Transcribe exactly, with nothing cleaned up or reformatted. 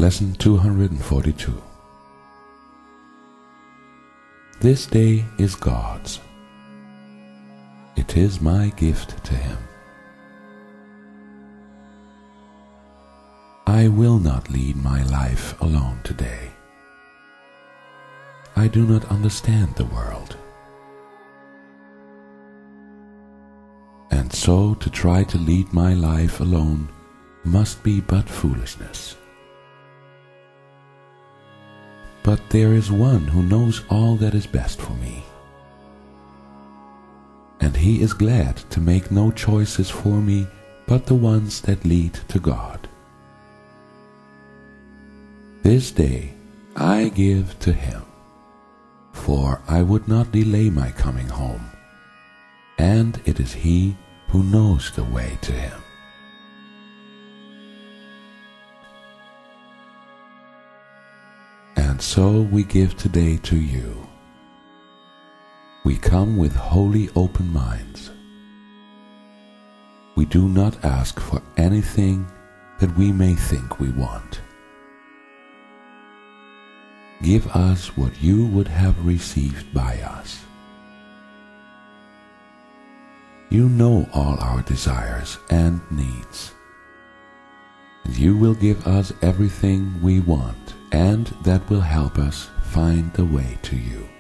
Lesson two hundred forty-two. This day is God's. It is my gift to Him. I will not lead my life alone today. I do not understand the world. And so to try to lead my life alone must be but foolishness. But there is one who knows all that is best for me, and He is glad to make no choices for me but the ones that lead to God. This day I give to Him, for I would not delay my coming home, and it is He who knows the way to Him. And so we give today to you. We come with wholly open minds. We do not ask for anything that we may think we want. Give us what you would have received by us. You know all our desires and needs, and you will give us everything we want, and that will help us find the way to you.